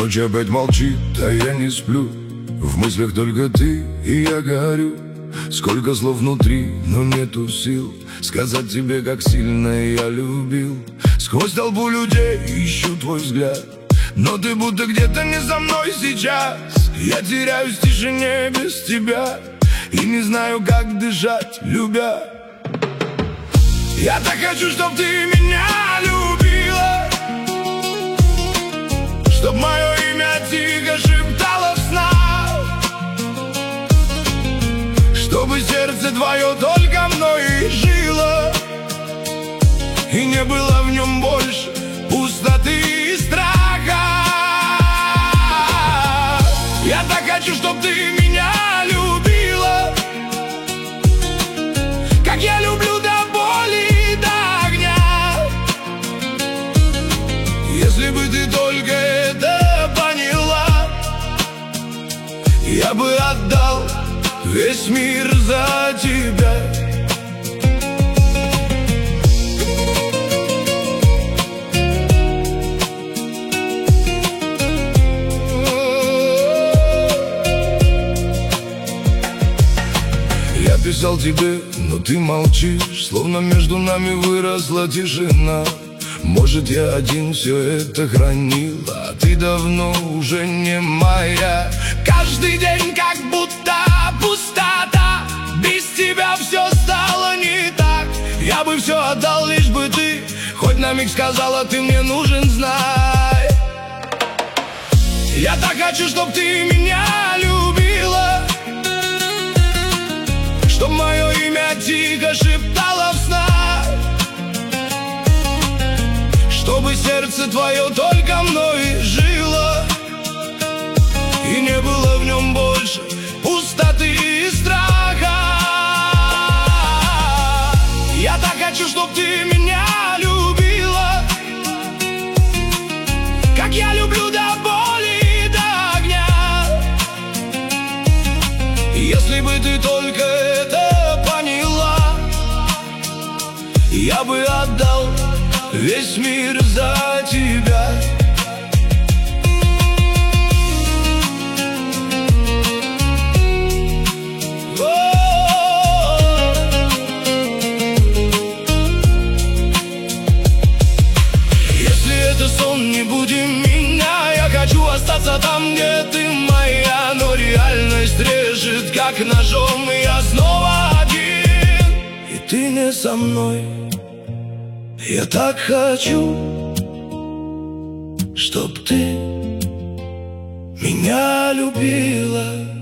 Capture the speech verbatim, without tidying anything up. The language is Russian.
Ночь опять молчит, а я не сплю. В мыслях только ты и я горю. Сколько слов внутри, но нету сил сказать тебе, как сильно я любил. Сквозь толпу людей ищу твой взгляд, но ты будто где-то не со мной сейчас. Я теряюсь в тишине без тебя и не знаю, как дышать, любя. Я так хочу, чтоб ты меня любила, чтоб мое имя тихо шептало в снах, чтобы сердце твое только мной жило, и не было в нем больше пустоты и страха. Я так хочу, чтоб ты меня любила, как я люблю до боли и до огня. Если бы ты только это поняла, я бы отдал весь мир за тебя. Я писал тебе, но ты молчишь, словно между нами выросла тишина. Может, я один все это хранил, а ты давно уже не моя. Каждый день как будто пустота, без тебя все стало не так. Я бы все отдал, лишь бы ты хоть на миг сказала: ты мне нужен, знай. Я так хочу, чтоб ты меня любила, чтоб мое имя тихо шептало в снах, чтобы сердце твое только мной жило, и не было в нем больше пустоты и страха. Я так хочу, чтоб ты меня любила, как я люблю до боли и до огня. Если бы ты только это поняла, я бы отдал весь мир за тебя. Если это сон, не буди меня. Я хочу остаться там, где ты моя, но реальность режет как ножом, и я снова один, и ты не со мной. Я так хочу, чтоб ты меня любила.